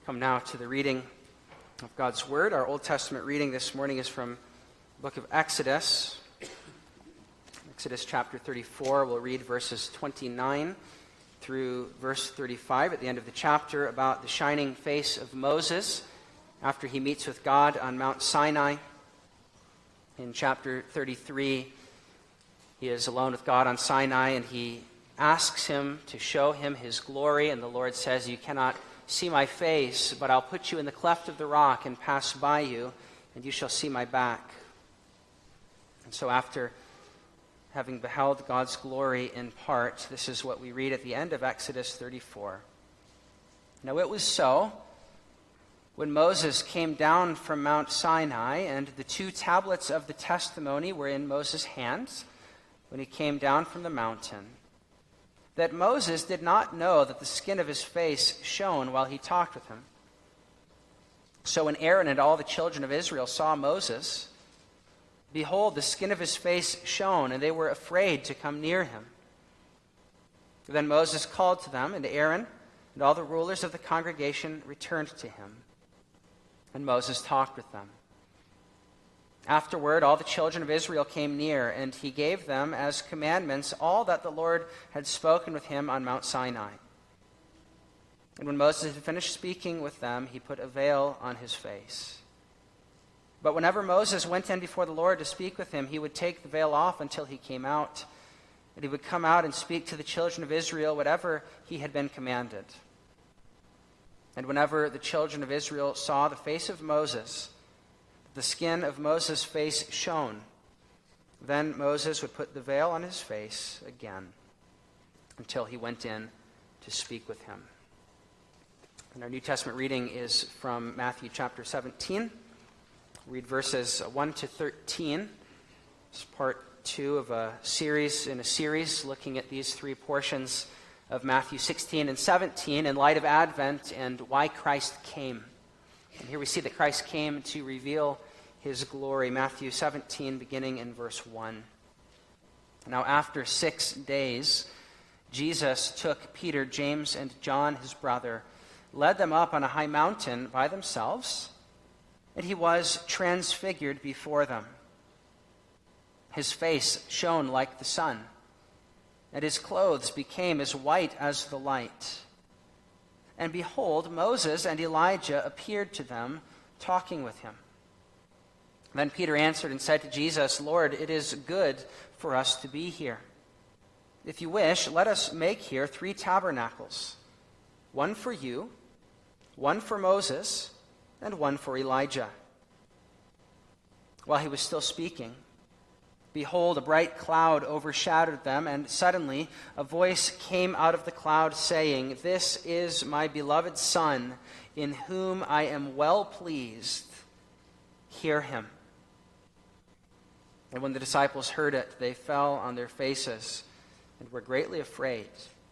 Come now to the reading of God's Word. Our Old Testament reading this morning is from the book of Exodus. Exodus chapter 34. We'll read verses 29 through verse 35 at the end of the chapter about the shining face of Moses after he meets with God on Mount Sinai. In chapter 33, he is alone with God on Sinai, and he asks him to show him his glory, and the Lord says, "You cannot see my face, but I'll put you in the cleft of the rock and pass by you, and you shall see my back." And so after having beheld God's glory in part, this is what we read at the end of Exodus 34. "Now it was so, when Moses came down from Mount Sinai, and the 2 tablets of the testimony were in Moses' hands, when he came down from the mountain, that Moses did not know that the skin of his face shone while he talked with him. So when Aaron and all the children of Israel saw Moses, behold, the skin of his face shone, and they were afraid to come near him. Then Moses called to them, and Aaron and all the rulers of the congregation returned to him. And Moses talked with them. Afterward, all the children of Israel came near, and he gave them as commandments all that the Lord had spoken with him on Mount Sinai. And when Moses had finished speaking with them, he put a veil on his face. But whenever Moses went in before the Lord to speak with him, he would take the veil off until he came out, and he would come out and speak to the children of Israel whatever he had been commanded. And whenever the children of Israel saw the face of Moses, the skin of Moses' face shone, then Moses would put the veil on his face again until he went in to speak with him." And our New Testament reading is from Matthew chapter 17. Read verses 1 to 13. It's part 2 of a series looking at these 3 portions of Matthew 16 and 17 in light of Advent and why Christ came. And here we see that Christ came to reveal his glory. Matthew 17, beginning in verse 1. "Now after 6 days, Jesus took Peter, James, and John, his brother, led them up on a high mountain by themselves, and he was transfigured before them. His face shone like the sun, and his clothes became as white as the light. And behold, Moses and Elijah appeared to them, talking with him. Then Peter answered and said to Jesus, 'Lord, it is good for us to be here. If you wish, let us make here 3 tabernacles, one for you, one for Moses, and one for Elijah.' While he was still speaking, behold, a bright cloud overshadowed them, and suddenly a voice came out of the cloud saying, 'This is my beloved Son, in whom I am well pleased. Hear him.' And when the disciples heard it, they fell on their faces and were greatly afraid.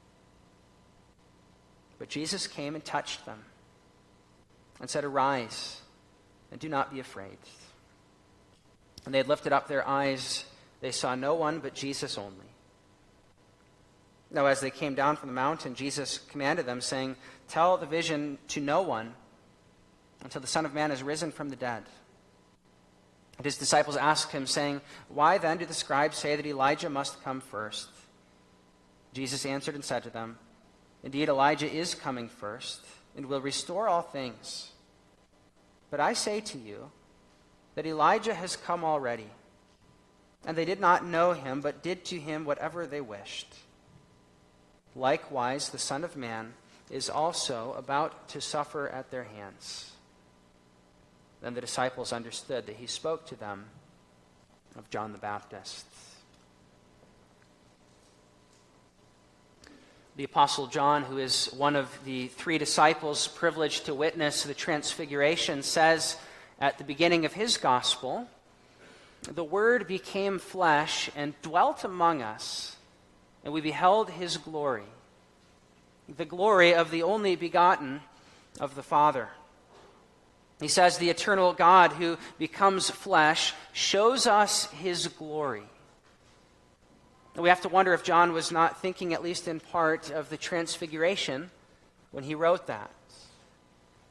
But Jesus came and touched them and said, 'Arise, and do not be afraid.' And they had lifted up their eyes. They saw no one but Jesus only. Now as they came down from the mountain, Jesus commanded them, saying, 'Tell the vision to no one until the Son of Man is risen from the dead.' And his disciples asked him, saying, 'Why then do the scribes say that Elijah must come first?' Jesus answered and said to them, 'Indeed, Elijah is coming first, and will restore all things. But I say to you that Elijah has come already, and they did not know him, but did to him whatever they wished. Likewise, the Son of Man is also about to suffer at their hands.' Then the disciples understood that he spoke to them of John the Baptist." The Apostle John, who is one of the 3 disciples privileged to witness the Transfiguration, says at the beginning of his gospel, "The Word became flesh and dwelt among us, and we beheld his glory, the glory of the only begotten of the Father." He says the eternal God who becomes flesh shows us his glory. We have to wonder if John was not thinking, at least in part, of the Transfiguration when he wrote that.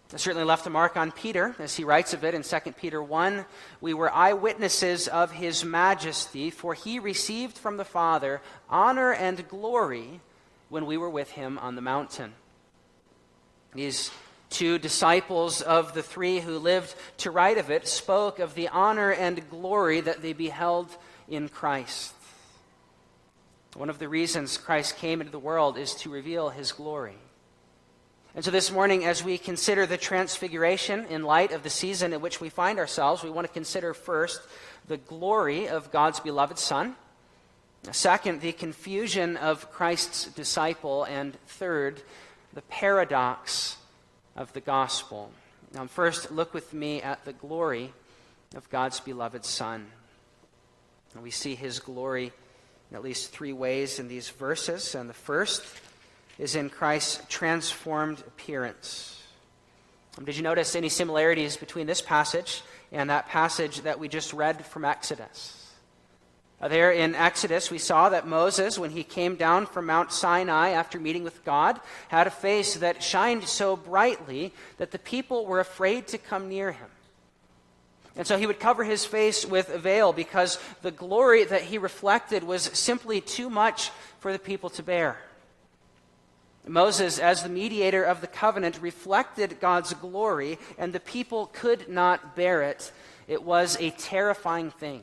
It certainly left a mark on Peter, as he writes of it in 2 Peter 1. We were eyewitnesses of his majesty, for he received from the Father honor and glory when we were with him on the mountain. These two disciples of the three who lived to write of it spoke of the honor and glory that they beheld in Christ. One of the reasons Christ came into the world is to reveal his glory. And so this morning, as we consider the transfiguration in light of the season in which we find ourselves, we want to consider first the glory of God's beloved Son, second, the confusion of Christ's disciple, and third, the paradox of the gospel. Now, first, look with me at the glory of God's beloved Son. And we see his glory in at least three ways in these verses, and the first is in Christ's transformed appearance. Did you notice any similarities between this passage and that passage that we just read from Exodus? There in Exodus, we saw that Moses, when he came down from Mount Sinai after meeting with God, had a face that shined so brightly that the people were afraid to come near him. And so he would cover his face with a veil because the glory that he reflected was simply too much for the people to bear. Moses, as the mediator of the covenant, reflected God's glory, and the people could not bear it. It was a terrifying thing.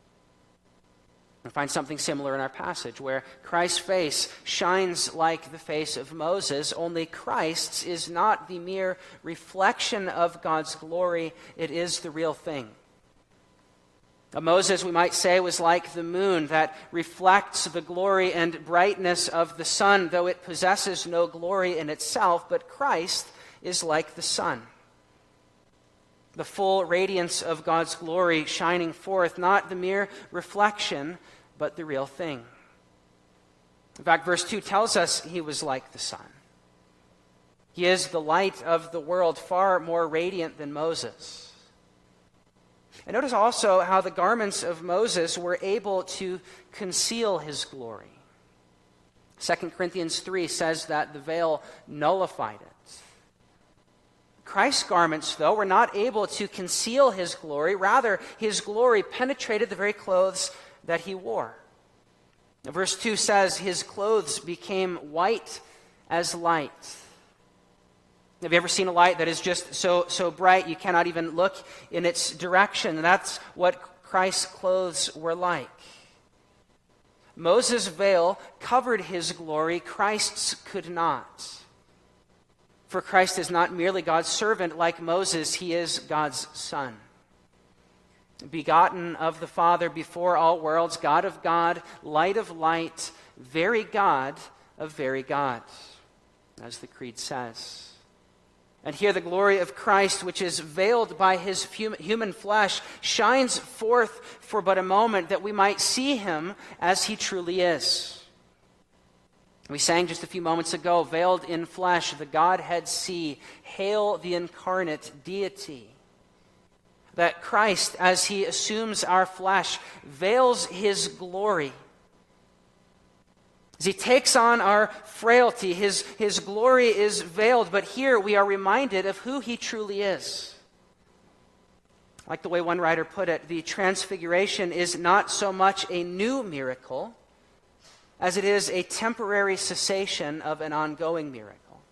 We find something similar in our passage, where Christ's face shines like the face of Moses, only Christ's is not the mere reflection of God's glory, it is the real thing. Moses, we might say, was like the moon that reflects the glory and brightness of the sun, though it possesses no glory in itself, but Christ is like the sun. The full radiance of God's glory shining forth, not the mere reflection, but the real thing. In fact, verse 2 tells us he was like the sun. He is the light of the world, far more radiant than Moses. And notice also how the garments of Moses were able to conceal his glory. 2 Corinthians 3 says that the veil nullified it. Christ's garments, though, were not able to conceal his glory. Rather, his glory penetrated the very clothes that he wore. Verse 2 says, his clothes became white as light. Have you ever seen a light that is just so bright you cannot even look in its direction? And that's what Christ's clothes were like. Moses' veil covered his glory, Christ's could not. For Christ is not merely God's servant like Moses, he is God's Son. Begotten of the Father before all worlds, God of God, light of light, very God of very God, as the Creed says. And here the glory of Christ, which is veiled by his human flesh, shines forth for but a moment that we might see him as he truly is. We sang just a few moments ago, veiled in flesh, the Godhead see, hail the incarnate deity. That Christ, as he assumes our flesh, veils his glory. As he takes on our frailty, his glory is veiled, but here we are reminded of who he truly is. Like the way one writer put it, the transfiguration is not so much a new miracle as it is a temporary cessation of an ongoing miracle.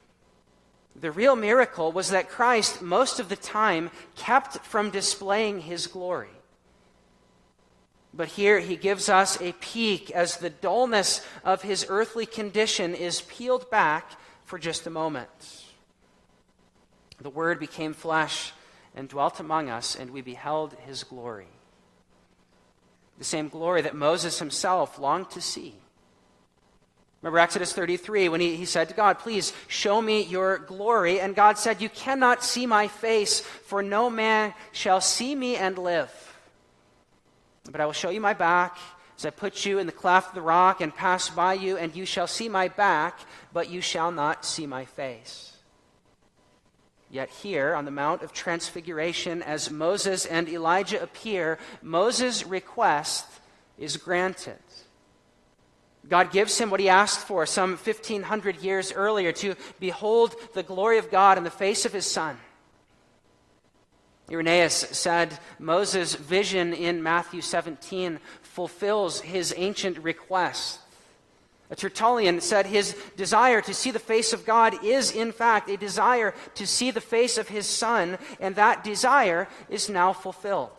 The real miracle was that Christ, most of the time, kept from displaying his glory. But here he gives us a peek as the dullness of his earthly condition is peeled back for just a moment. The Word became flesh and dwelt among us, and we beheld his glory. The same glory that Moses himself longed to see. Remember Exodus 33 when he said to God, please show me your glory. And God said, you cannot see my face, for no man shall see me and live. But I will show you my back as I put you in the cleft of the rock and pass by you, and you shall see my back, but you shall not see my face. Yet here on the Mount of Transfiguration, as Moses and Elijah appear, Moses' request is granted. God gives him what he asked for some 1,500 years earlier, to behold the glory of God in the face of his Son. Irenaeus said Moses' vision in Matthew 17 fulfills his ancient request. Tertullian said his desire to see the face of God is, in fact, a desire to see the face of his Son, and that desire is now fulfilled.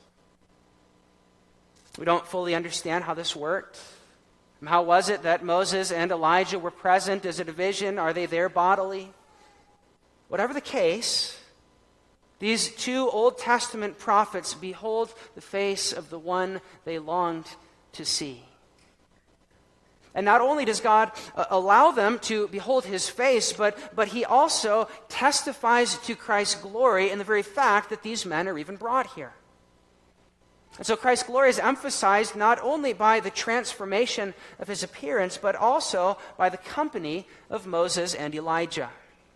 We don't fully understand how this worked. How was it that Moses and Elijah were present? Is it a vision? Are they there bodily? Whatever the case, these two Old Testament prophets behold the face of the one they longed to see. And not only does God allow them to behold his face, but he also testifies to Christ's glory in the very fact that these men are even brought here. And so Christ's glory is emphasized not only by the transformation of his appearance, but also by the company of Moses and Elijah.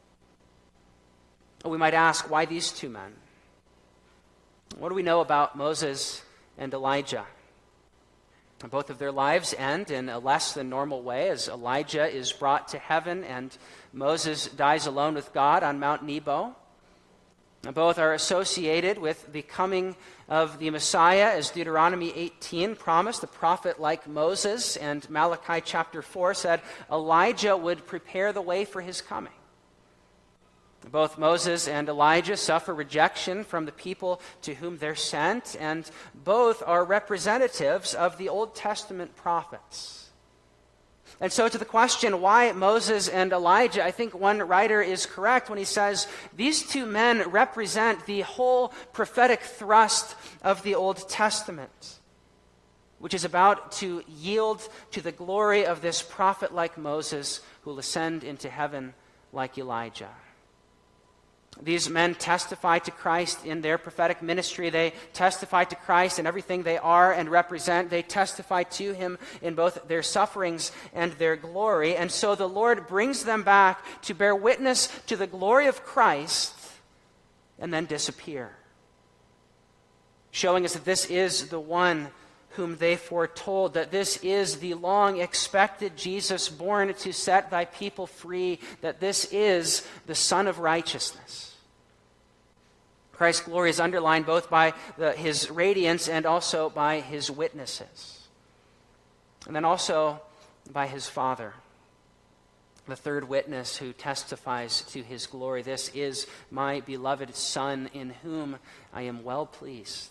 We might ask, why these two men? What do we know about Moses and Elijah? Both of their lives end in a less than normal way, as Elijah is brought to heaven and Moses dies alone with God on Mount Nebo. Both are associated with the coming of the Messiah, as Deuteronomy 18 promised, a prophet like Moses, and Malachi chapter 4 said Elijah would prepare the way for his coming. Both Moses and Elijah suffer rejection from the people to whom they're sent, and both are representatives of the Old Testament prophets. And so to the question, why Moses and Elijah, I think one writer is correct when he says these two men represent the whole prophetic thrust of the Old Testament, which is about to yield to the glory of this prophet like Moses, who will ascend into heaven like Elijah. These men testify to Christ in their prophetic ministry. They testify to Christ in everything they are and represent. They testify to him in both their sufferings and their glory. And so the Lord brings them back to bear witness to the glory of Christ and then disappear, showing us that this is the one whom they foretold, that this is the long-expected Jesus born to set thy people free, that this is the Son of righteousness. Christ's glory is underlined both by his radiance and also by his witnesses, and then also by his Father, the third witness who testifies to his glory. This is my beloved Son, in whom I am well pleased.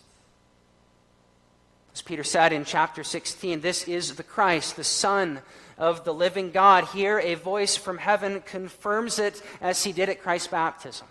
As Peter said in chapter 16, this is the Christ, the Son of the living God. Here a voice from heaven confirms it, as he did at Christ's baptism.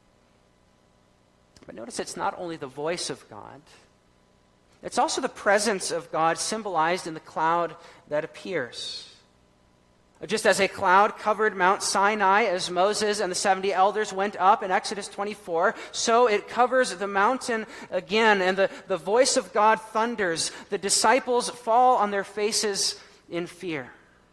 But notice it's not only the voice of God, it's also the presence of God symbolized in the cloud that appears. Just as a cloud covered Mount Sinai as Moses and the 70 elders went up in Exodus 24, so it covers the mountain again, and the voice of God thunders. The disciples fall on their faces in fear.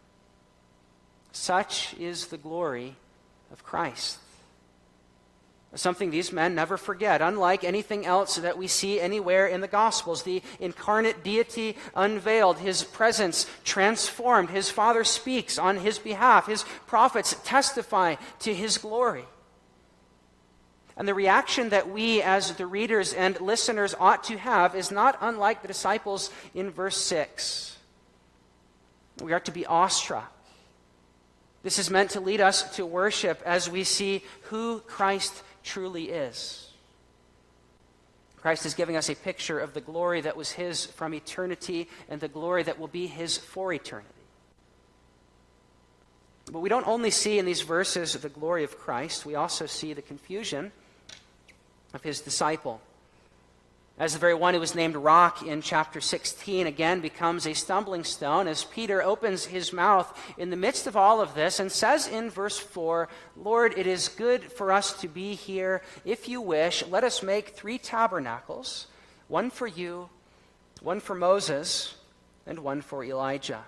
Such is the glory of Christ. Something these men never forget. Unlike anything else that we see anywhere in the Gospels, the incarnate deity unveiled, his presence transformed, his Father speaks on his behalf, his prophets testify to his glory. And the reaction that we as the readers and listeners ought to have is not unlike the disciples in verse 6. We are to be awestruck. This is meant to lead us to worship as we see who Christ truly is. Christ is giving us a picture of the glory that was his from eternity and the glory that will be his for eternity. But we don't only see in these verses the glory of Christ, we also see the confusion of his disciple. As the very one who was named Rock in chapter 16 again becomes a stumbling stone, as Peter opens his mouth in the midst of all of this and says in verse 4, Lord, it is good for us to be here. If you wish, let us make 3 tabernacles, one for you, one for Moses, and one for Elijah.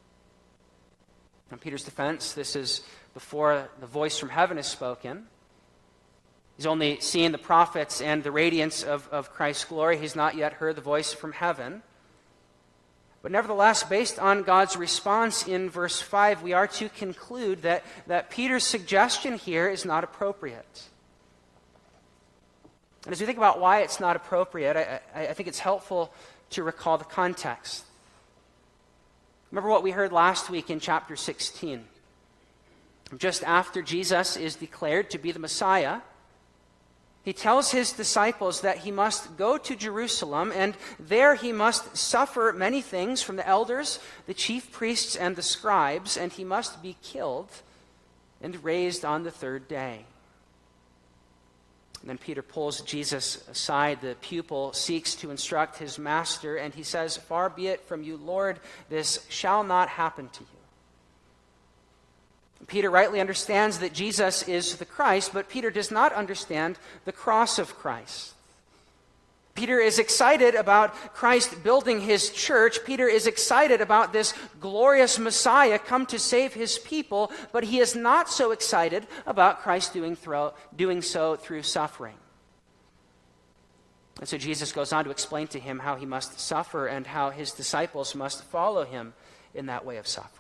In Peter's defense, this is before the voice from heaven is spoken. He's only seen the prophets and the radiance of Christ's glory. He's not yet heard the voice from heaven. But nevertheless, based on God's response in verse 5, we are to conclude that Peter's suggestion here is not appropriate. And as we think about why it's not appropriate, I think it's helpful to recall the context. Remember what we heard last week in chapter 16. Just after Jesus is declared to be the Messiah, he tells his disciples that he must go to Jerusalem, and there he must suffer many things from the elders, the chief priests, and the scribes, and he must be killed and raised on the third day. And then Peter pulls Jesus aside. The pupil seeks to instruct his master, and he says, "Far be it from you, Lord, this shall not happen to you." Peter rightly understands that Jesus is the Christ, but Peter does not understand the cross of Christ. Peter is excited about Christ building his church. Peter is excited about this glorious Messiah come to save his people, but he is not so excited about Christ doing so through suffering. And so Jesus goes on to explain to him how he must suffer and how his disciples must follow him in that way of suffering.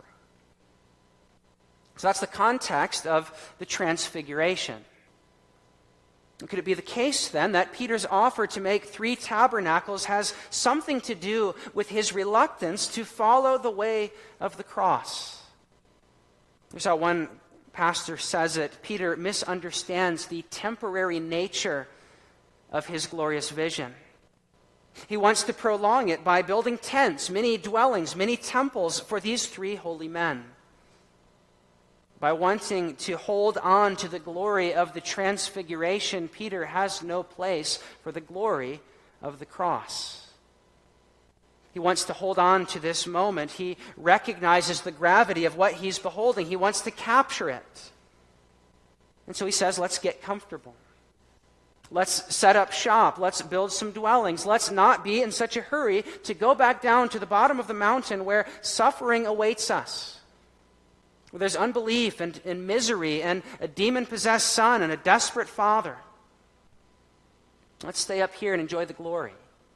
So that's the context of the transfiguration. Could it be the case then that Peter's offer to make 3 tabernacles has something to do with his reluctance to follow the way of the cross? Here's how one pastor says it: Peter misunderstands the temporary nature of his glorious vision. He wants to prolong it by building tents, many dwellings, many temples for these 3 holy men. By wanting to hold on to the glory of the transfiguration, Peter has no place for the glory of the cross. He wants to hold on to this moment. He recognizes the gravity of what he's beholding. He wants to capture it. And so he says, let's get comfortable. Let's set up shop. Let's build some dwellings. Let's not be in such a hurry to go back down to the bottom of the mountain where suffering awaits us. Where there's unbelief and misery and a demon-possessed son and a desperate father. Let's stay up here and enjoy the glory.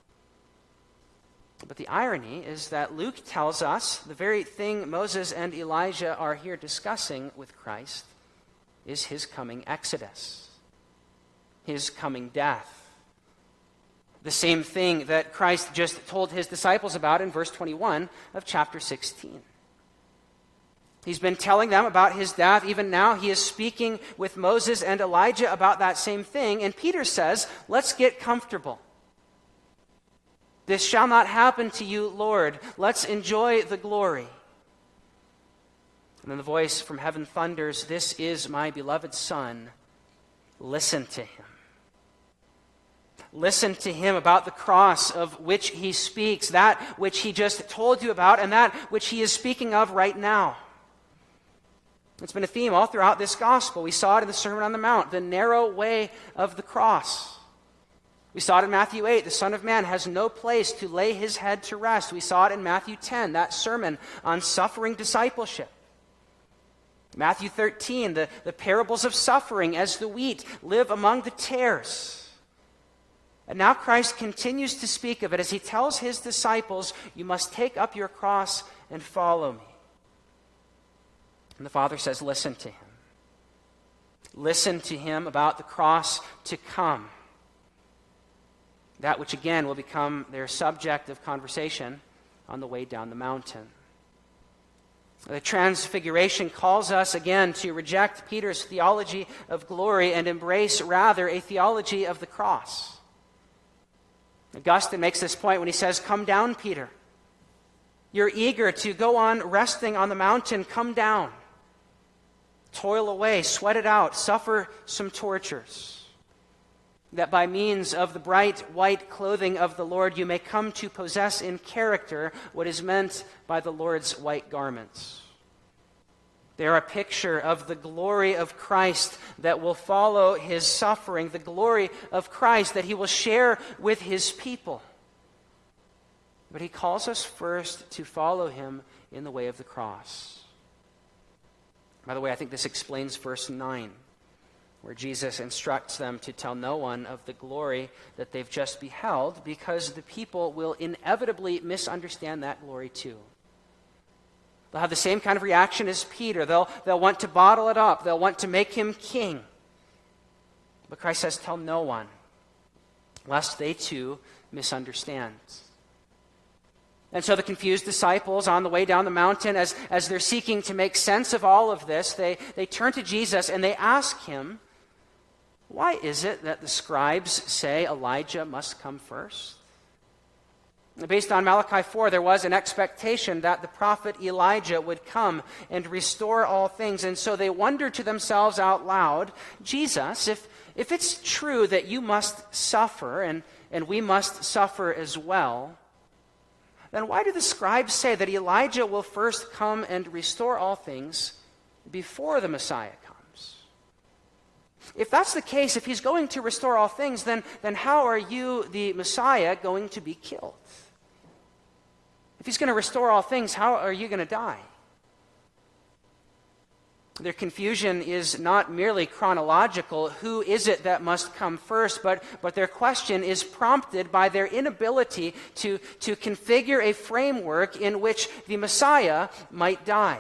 But the irony is that Luke tells us the very thing Moses and Elijah are here discussing with Christ is his coming exodus, his coming death. The same thing that Christ just told his disciples about in verse 21 of chapter 16. He's been telling them about his death. Even now, he is speaking with Moses and Elijah about that same thing. And Peter says, let's get comfortable. This shall not happen to you, Lord. Let's enjoy the glory. And then the voice from heaven thunders, "This is my beloved Son. Listen to him." Listen to him about the cross of which he speaks, that which he just told you about, and that which he is speaking of right now. It's been a theme all throughout this gospel. We saw it in the Sermon on the Mount, the narrow way of the cross. We saw it in Matthew 8, the Son of Man has no place to lay his head to rest. We saw it in Matthew 10, that sermon on suffering discipleship. Matthew 13, the parables of suffering as the wheat live among the tares. And now Christ continues to speak of it as he tells his disciples, you must take up your cross and follow me. And the Father says, listen to him. Listen to him about the cross to come. That which again will become their subject of conversation on the way down the mountain. The Transfiguration calls us again to reject Peter's theology of glory and embrace rather a theology of the cross. Augustine makes this point when he says, come down, Peter. You're eager to go on resting on the mountain, come down. Toil away, sweat it out, suffer some tortures, that by means of the bright white clothing of the Lord you may come to possess in character what is meant by the Lord's white garments. They are a picture of the glory of Christ that will follow his suffering, the glory of Christ that he will share with his people. But he calls us first to follow him in the way of the cross. By the way, I think this explains verse 9, where Jesus instructs them to tell no one of the glory that they've just beheld, because the people will inevitably misunderstand that glory too. They'll have the same kind of reaction as Peter. They'll want to bottle it up. They'll want to make him king. But Christ says, tell no one, lest they too misunderstand. And so the confused disciples on the way down the mountain, as they're seeking to make sense of all of this, they turn to Jesus and they ask him, why is it that the scribes say Elijah must come first? Based on Malachi 4, there was an expectation that the prophet Elijah would come and restore all things. And so they wonder to themselves out loud, Jesus, if it's true that you must suffer and we must suffer as well, then why do the scribes say that Elijah will first come and restore all things before the Messiah comes? If that's the case, if he's going to restore all things, then how are you, the Messiah, going to be killed? If he's going to restore all things, how are you going to die? Their confusion is not merely chronological, who is it that must come first, but their question is prompted by their inability to configure a framework in which the Messiah might die.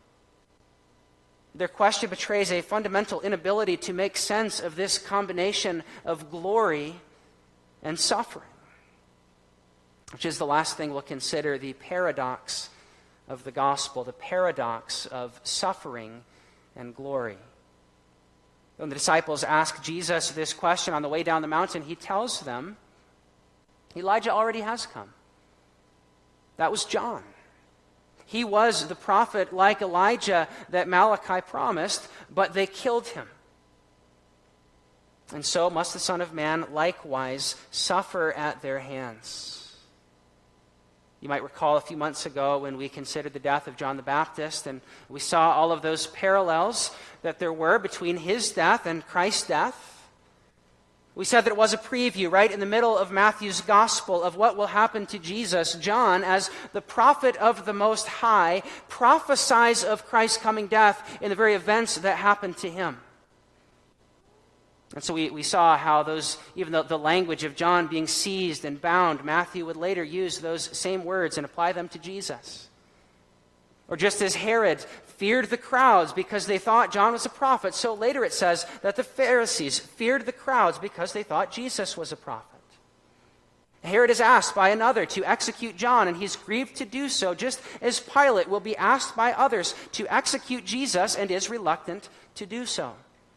Their question betrays a fundamental inability to make sense of this combination of glory and suffering, which is the last thing we'll consider, the paradox of the gospel, the paradox of suffering and glory. When the disciples ask Jesus this question on the way down the mountain, he tells them, Elijah already has come. That was John. He was the prophet like Elijah that Malachi promised, but they killed him. And so must the Son of Man likewise suffer at their hands. You might recall a few months ago when we considered the death of John the Baptist, and we saw all of those parallels that there were between his death and Christ's death. We said that it was a preview right in the middle of Matthew's gospel of what will happen to Jesus. John, as the prophet of the Most High, prophesies of Christ's coming death in the very events that happened to him. And so we saw how those, even though the language of John being seized and bound, Matthew would later use those same words and apply them to Jesus. Or just as Herod feared the crowds because they thought John was a prophet, so later it says that the Pharisees feared the crowds because they thought Jesus was a prophet. Herod is asked by another to execute John, and he's grieved to do so, just as Pilate will be asked by others to execute Jesus and is reluctant to do so.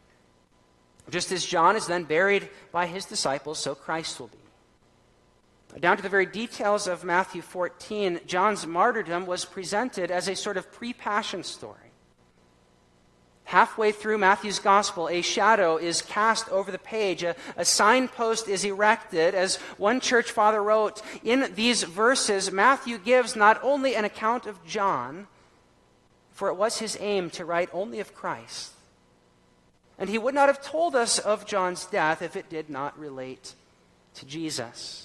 Just as John is then buried by his disciples, so Christ will be. Down to the very details of Matthew 14, John's martyrdom was presented as a sort of pre-passion story. Halfway through Matthew's gospel, a shadow is cast over the page. A signpost is erected. As one church father wrote, in these verses, Matthew gives not only an account of John, for it was his aim to write only of Christ. And he would not have told us of John's death if it did not relate to Jesus.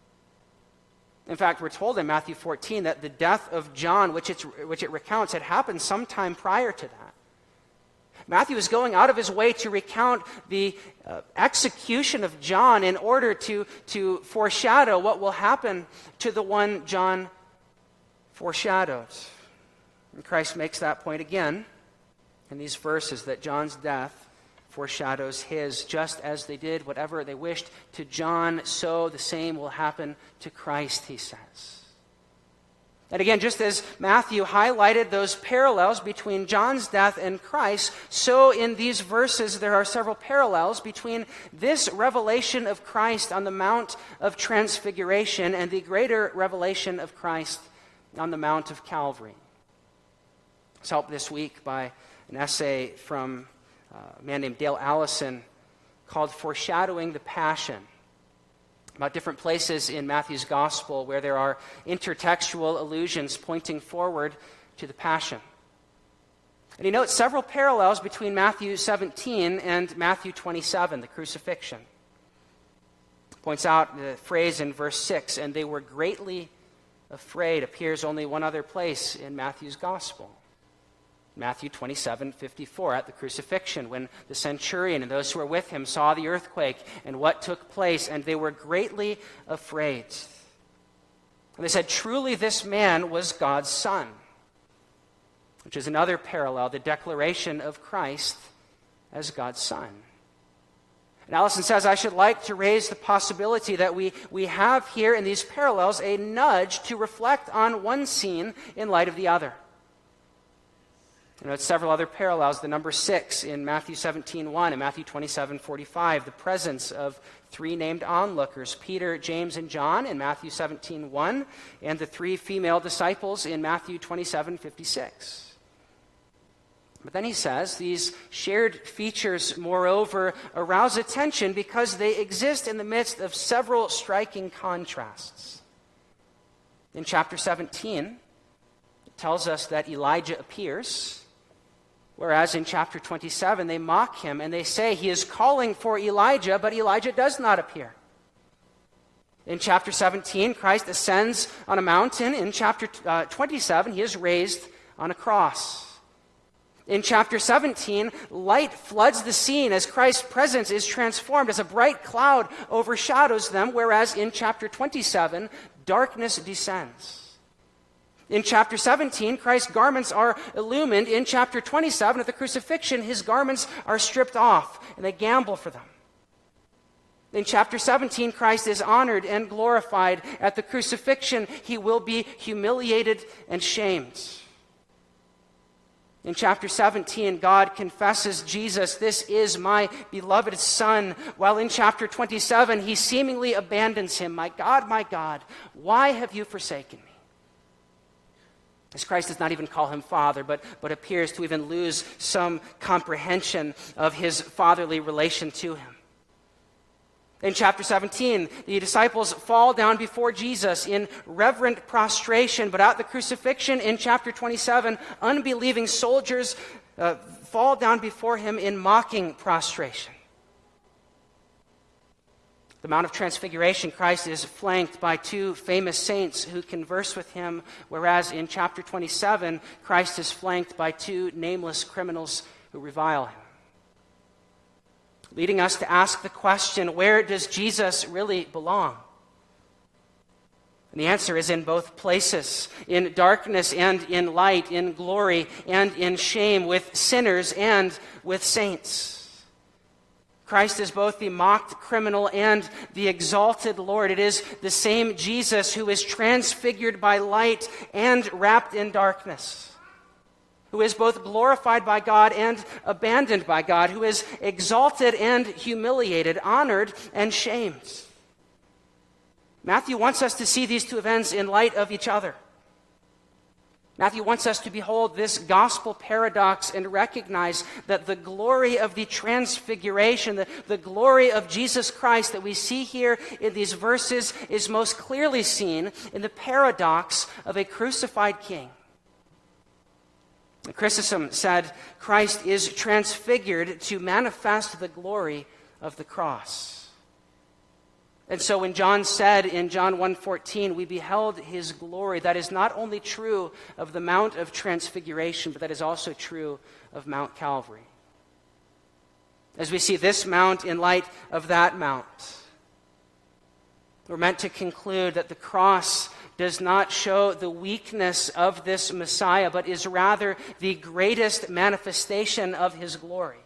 In fact, we're told in Matthew 14 that the death of John, which it recounts, had happened sometime prior to that. Matthew is going out of his way to recount the execution of John in order to foreshadow what will happen to the one John foreshadowed. And Christ makes that point again in these verses, that John's death foreshadows his. Just as they did whatever they wished to John, so the same will happen to Christ, he says. And again, just as Matthew highlighted those parallels between John's death and Christ, so in these verses there are several parallels between this revelation of Christ on the Mount of Transfiguration and the greater revelation of Christ on the Mount of Calvary. I was helped this week by an essay from a man named Dale Allison called Foreshadowing the Passion, about different places in Matthew's gospel where there are intertextual allusions pointing forward to the Passion. And he notes several parallels between Matthew 17 and Matthew 27, the crucifixion. Points out the phrase in verse 6, and they were greatly afraid, appears only one other place in Matthew's gospel. Matthew 27:54, at the crucifixion, when the centurion and those who were with him saw the earthquake and what took place, and they were greatly afraid. And they said, truly this man was God's Son, which is another parallel, the declaration of Christ as God's Son. And Allison says, I should like to raise the possibility that we have here in these parallels a nudge to reflect on one scene in light of the other. You know, it's several other parallels. The number 6 in Matthew 17:1 and Matthew 27:45, the presence of 3 named onlookers, Peter, James, and John in Matthew 17:1, and the 3 female disciples in Matthew 27:56. But then he says, these shared features, moreover, arouse attention because they exist in the midst of several striking contrasts. In chapter 17, it tells us that Elijah appears, whereas in chapter 27, they mock him and they say he is calling for Elijah, but Elijah does not appear. In chapter 17, Christ ascends on a mountain. In chapter 27, he is raised on a cross. In chapter 17, light floods the scene as Christ's presence is transformed as a bright cloud overshadows them, whereas in chapter 27, darkness descends. In chapter 17, Christ's garments are illumined. In chapter 27, at the crucifixion, his garments are stripped off, and they gamble for them. In chapter 17, Christ is honored and glorified. At the crucifixion, he will be humiliated and shamed. In chapter 17, God confesses Jesus, this is my beloved Son, while in chapter 27, he seemingly abandons him. My God, why have you forsaken me? As Christ does not even call him Father, but appears to even lose some comprehension of his fatherly relation to him. In chapter 17, the disciples fall down before Jesus in reverent prostration, but at the crucifixion in chapter 27, unbelieving soldiers fall down before him in mocking prostration. The Mount of Transfiguration, Christ is flanked by 2 famous saints who converse with him, whereas in chapter 27, Christ is flanked by 2 nameless criminals who revile him. Leading us to ask the question, where does Jesus really belong? And the answer is in both places, in darkness and in light, in glory and in shame, with sinners and with saints. Christ is both the mocked criminal and the exalted Lord. It is the same Jesus who is transfigured by light and wrapped in darkness, who is both glorified by God and abandoned by God, who is exalted and humiliated, honored and shamed. Matthew wants us to see these 2 events in light of each other. Matthew wants us to behold this gospel paradox and recognize that the glory of the transfiguration, the glory of Jesus Christ that we see here in these verses is most clearly seen in the paradox of a crucified king. Chrysostom said, Christ is transfigured to manifest the glory of the cross. And so when John said in John 1:14, we beheld his glory, that is not only true of the Mount of Transfiguration, but that is also true of Mount Calvary. As we see this mount in light of that mount, we're meant to conclude that the cross does not show the weakness of this Messiah, but is rather the greatest manifestation of his glory.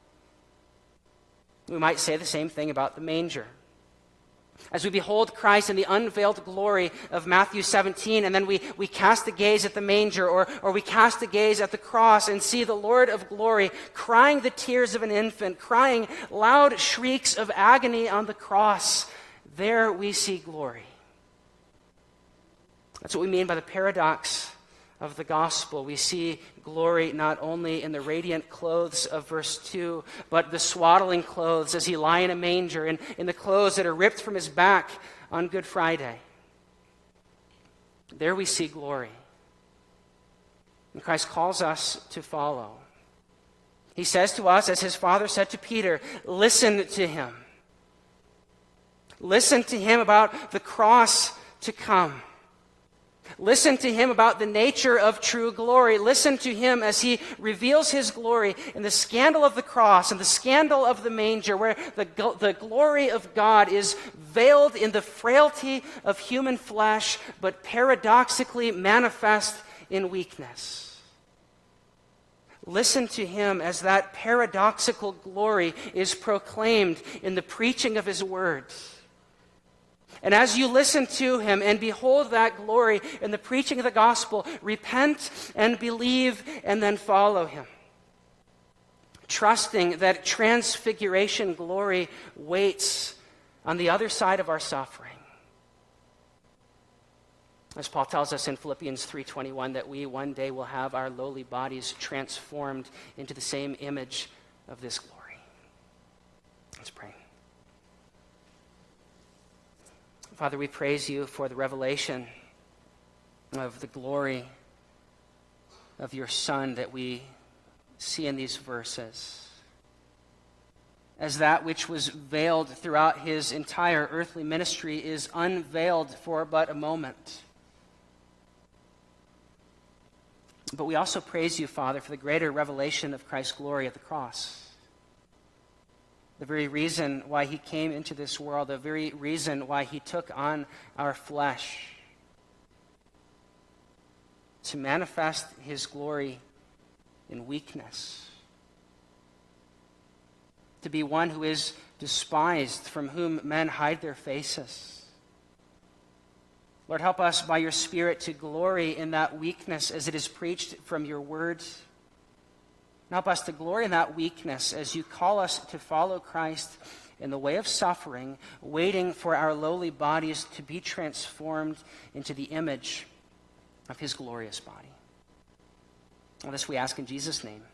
We might say the same thing about the manger. As we behold Christ in the unveiled glory of Matthew 17, and then we cast a gaze at the manger, or we cast a gaze at the cross and see the Lord of glory crying the tears of an infant, crying loud shrieks of agony on the cross, there we see glory. That's what we mean by the paradox of the gospel. We see glory not only in the radiant clothes of verse 2, but the swaddling clothes as he lie in a manger, and in the clothes that are ripped from his back on Good Friday. There we see glory. And Christ calls us to follow. He says to us, as his Father said to Peter, listen to him. Listen to him about the cross to come. Listen to him about the nature of true glory. Listen to him as he reveals his glory in the scandal of the cross and the scandal of the manger, where the glory of God is veiled in the frailty of human flesh, but paradoxically manifest in weakness. Listen to him as that paradoxical glory is proclaimed in the preaching of his words. And as you listen to him and behold that glory in the preaching of the gospel, repent and believe and then follow him, trusting that transfiguration glory waits on the other side of our suffering. As Paul tells us in Philippians 3:21, that we one day will have our lowly bodies transformed into the same image of this glory. Let's pray. Father, we praise you for the revelation of the glory of your Son that we see in these verses, as that which was veiled throughout his entire earthly ministry is unveiled for but a moment. But we also praise you, Father, for the greater revelation of Christ's glory at the cross. The very reason why he came into this world, the very reason why he took on our flesh, to manifest his glory in weakness, to be one who is despised, from whom men hide their faces. Lord, help us by your Spirit to glory in that weakness as it is preached from your word. Help us to glory in that weakness as you call us to follow Christ in the way of suffering, waiting for our lowly bodies to be transformed into the image of his glorious body. All this we ask in Jesus' name.